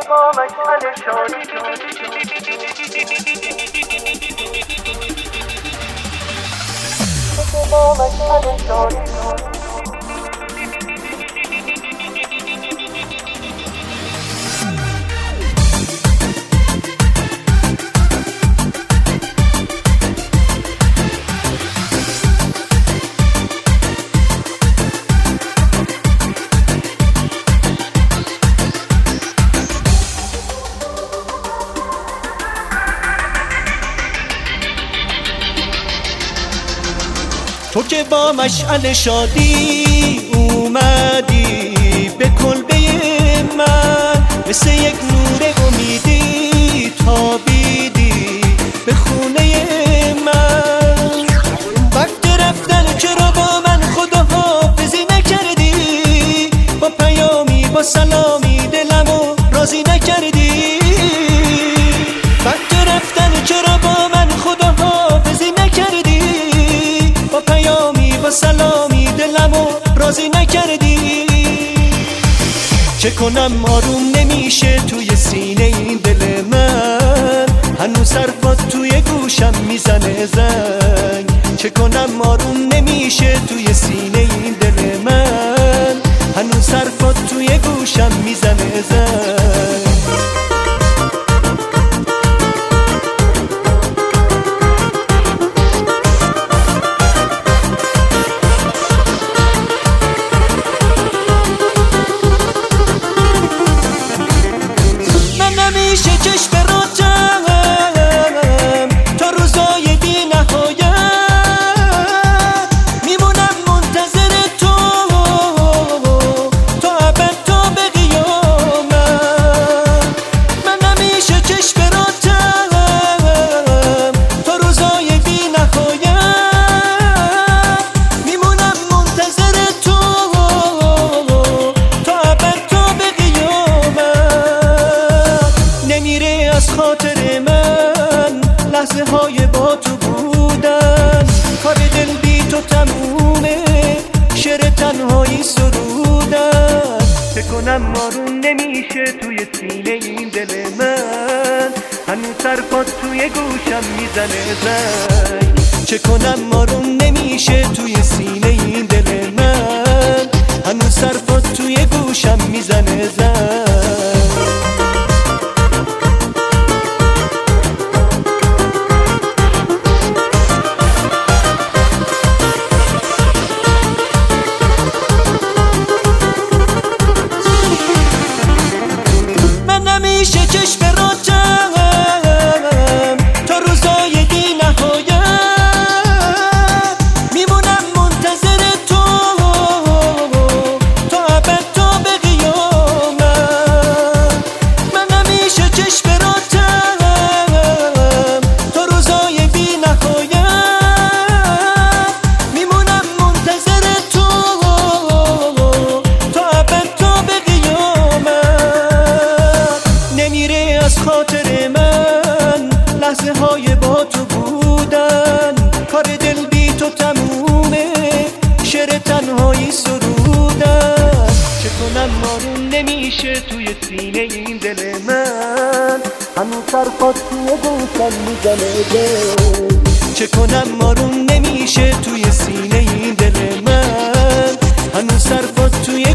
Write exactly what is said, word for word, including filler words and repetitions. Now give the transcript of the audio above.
با مشعل شادی با مشعل شادی تو که با مشعل شادی اومدی به کلبه من، مثل یک نور امیدی تابیدی به خونه من. وقت رفتن چرا با من خداحافظی نکردی؟ با پیامی با سلامی دلمو راضی نکردی؟ وقت رفتن چرا با من خداحافظی نکردی؟ با پیامی با سلامی دلمو راضی نکردی؟ چه کنم آروم نمیشه توی سینه این دل من، هنوز حرفات توی گوشم میزنه زنگ. چه کنم آروم نمیشه توی سینه این دل من، هنوز حرفات توی گوشم میزنه زنگ. نمیشه چشم براتم تا روزای بی نهایت، میمونم منتظر تو تا ابد تا به قیامت. من نمیشه چشم براتم تا روزای بی نهایت، میمونم منتظر تو تا ابد تا به قیامت. نمیره از خاطر من لحظه های با تو بودن، کار دل بی تو تمومه، شعر تنهایی سرودن. چه کنم آروم نمیشه توی سینه این دل من، هنوز حرفات توی گوشم میزنه زنگ. چه کنم آروم نمیشه توی سینه این دل من، هنوز حرفات توی گوشم میزنه زنگ. نمیشه چشم براتم تا روزای بی نهایت، میمونم منتظر تو تا ابد تا به قیامت. من نمیشه چشم براتم تا روزای بی نهایت، میمونم منتظر تو تا ابد تا به قیامت. نمیره از خاطر من لحظه های با تو بودن، کار دل بی تو تمومه، شعر تنهایی سرودن. چه کنم آروم نمیشه توی سینه این دل من، هنوز حرفات توی گوشم میزنه دل. چه کنم آروم نمیشه توی سینه این دل من، هنوز حرفات توی